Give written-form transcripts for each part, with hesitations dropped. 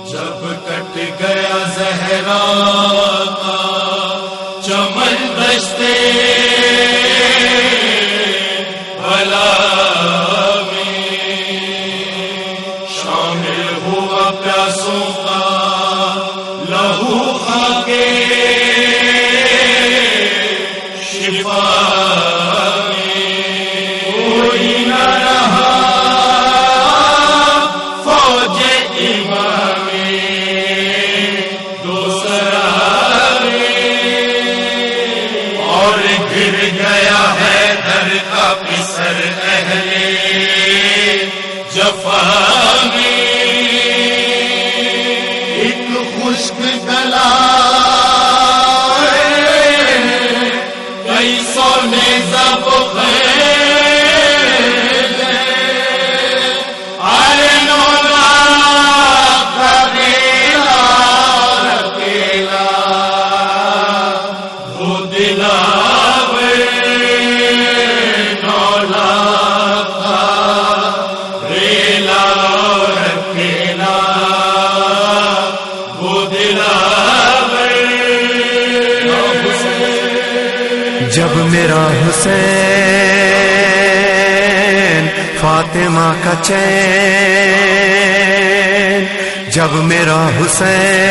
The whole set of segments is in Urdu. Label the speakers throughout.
Speaker 1: جب کٹ گیا زہرا کا چمن دشتے بلا میں شامل ہوا پیاسوں کا لہو کھا کے شفا خشک گلا کئی سونے سب
Speaker 2: جب میرا حسین فاطمہ کا چین، جب میرا حسین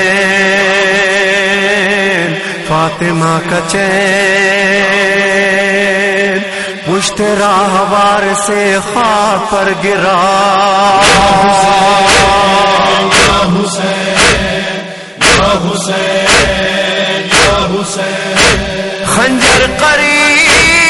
Speaker 2: فاطمہ کا چین پشت راہوار سے خاک پر گرا،
Speaker 1: یا حسین یا حسین یا حسین،
Speaker 2: خنجر قریب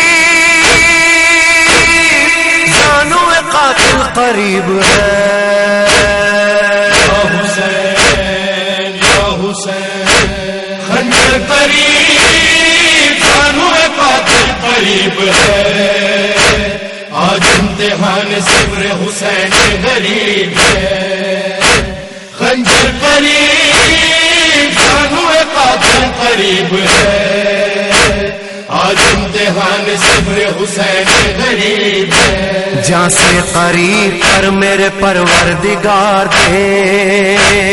Speaker 2: جانو قاتل قریب ہے،
Speaker 1: یا حسین یا حسین، خنجر قریب جانو قاتل قریب ہے، آج امتحان صبر حسین غریب ہے، خنجر قریب جانو قاتل قریب ہے، آج امتحان صبر حسین غریب ہے،
Speaker 2: جہاں سے قریب پر میرے پروردگار دے،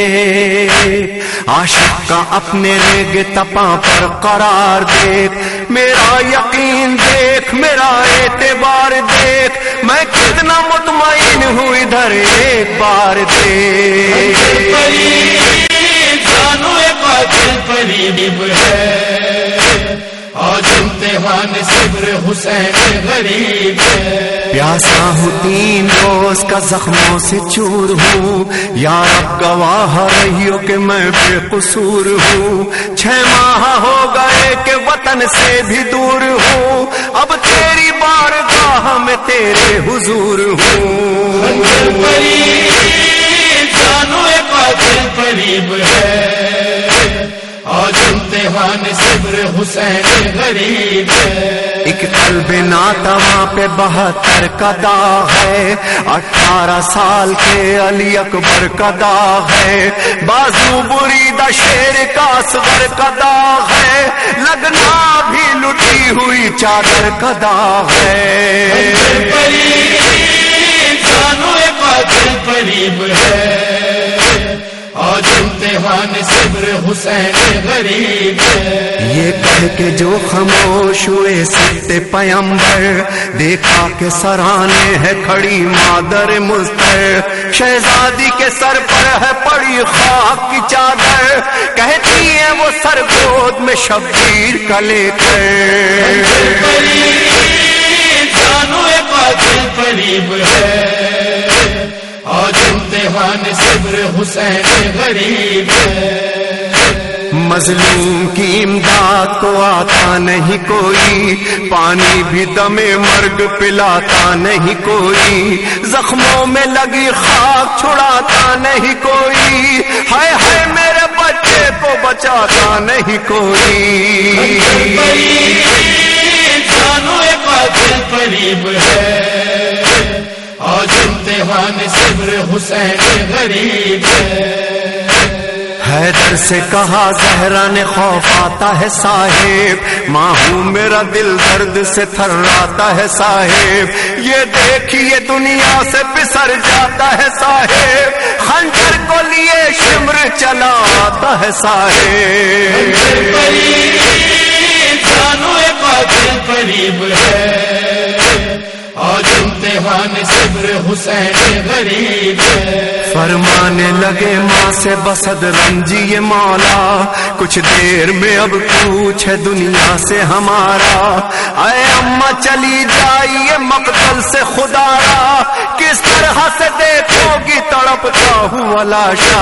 Speaker 2: عاشق کا اپنے ریگ تپاں پر قرار دیکھ، میرا یقین دیکھ، میرا اعتبار دیکھ، میں کتنا مطمئن ہوں ادھر ایک بار دیکھ،
Speaker 1: جانو قاتل قریب ہے، آج امتحان صبر حسین غریب ہے،
Speaker 2: پیاسا ہوں 3 روز کا زخموں سے چور ہوں، یا رب گواہ رہیو کہ میں بے قصور ہوں، 6 ماہ ہو گئے کہ وطن سے بھی دور ہوں، اب تیری بارگاہ میں تیرے حضور ہوں،
Speaker 1: جانو قاتل قریب ہے، آج امتحان صبر حسین غریب ہے،
Speaker 2: ایک قلب ناتواں پہ 72 کا داغ ہے، 18 سال کے علی اکبر کا داغ ہے، بازو بریدہ شیر کا اصغر کا داغ ہے، لگنا بھی لٹی ہوئی چادر کا داغ ہے،
Speaker 1: جانو قاتل قریب ہے، آج امتحان صبر حسین غریب ہے،
Speaker 2: یہ کہہ کے جو خاموش ہوئے ستے پیمبر، دیکھا کہ سرانے ہے کھڑی مادر مضطر، شہزادی کے سر پر ہے پڑی خاک کی چادر، کہتی ہے وہ سر گود میں شبیر کا لے کر،
Speaker 1: جانو قاتل قریب ہے، آج امتحان صبر حسین غریب ہے،
Speaker 2: مظلوم کی امداد کو آتا نہیں کوئی، پانی بھی دم مرگ پلاتا نہیں کوئی، زخموں میں لگی خاک چھڑاتا نہیں کوئی، ہائے ہائے میرے بچے کو بچاتا نہیں کوئی،
Speaker 1: جانو قاتل قریب ہے، آج امتحان صبر حسین غریب ہے،
Speaker 2: حیدر سے کہا زہرا نے خوف آتا ہے صاحب، ماں ہوں میرا دل درد سے تھراتا ہے صاحب، یہ دیکھیے دنیا سے بسر جاتا ہے صاحب، خنجر کو لیے شمر چلا آتا ہے صاحب،
Speaker 1: قاتل قریب ہے، آج امتحان صبر حسین غریب ہے،
Speaker 2: فرمانے لگے ماں سے بسد رنجی مولا، کچھ دیر میں اب کوچ ہے دنیا سے ہمارا، اے اماں چلی جائیے مقتل سے خدا را، کس طرح سے دیکھو گی تڑپتا ہوا لاشا،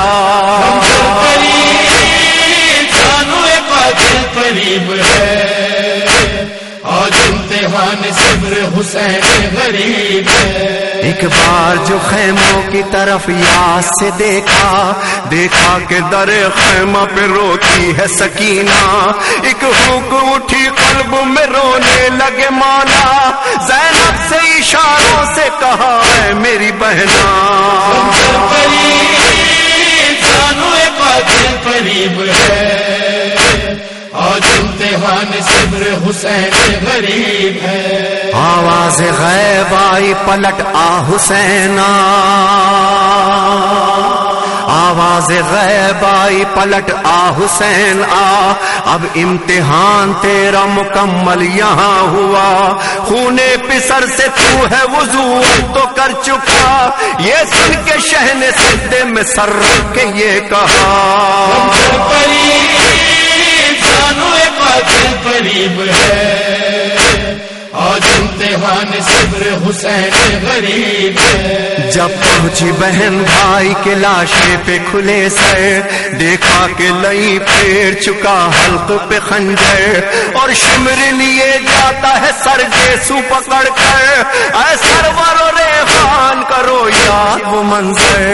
Speaker 1: قاتل قریب ہے، آج امتحان صبر حسین غریب ہے،
Speaker 2: ایک بار جو خیموں کی طرف یاس سے دیکھا، دیکھا کہ در خیمہ پہ روتی ہے سکینہ، ایک ہوک اٹھی قلب میں رونے لگے مولا، زینب سے اشاروں سے کہا ہے میری بہنا،
Speaker 1: قاتل قریب ہے، آج امتحان صبر حسین غریب ہے،
Speaker 2: آواز غیب آئی پلٹ آ حسینا، آواز غیب آئی پلٹ آ حسین آ، اب امتحان تیرا مکمل یہاں ہوا، خونے پسر سے تو ہے وضو تو کر چکا، یہ سن کے شہ نے سجدے میں سر رکھ کے یہ کہا،
Speaker 1: قاتل قریب ہے، آج امتحان صبر حسین غریب ہے،
Speaker 2: جب پہنچی بہن بھائی کے لاشے پہ کھلے سر، دیکھا کہ لئی پھیر چکا حلق پہ خنجر، اور شمر لیے جاتا ہے سر جیسو پکڑ کر، اے سرور و ریحان کرو یاد وہ منظر،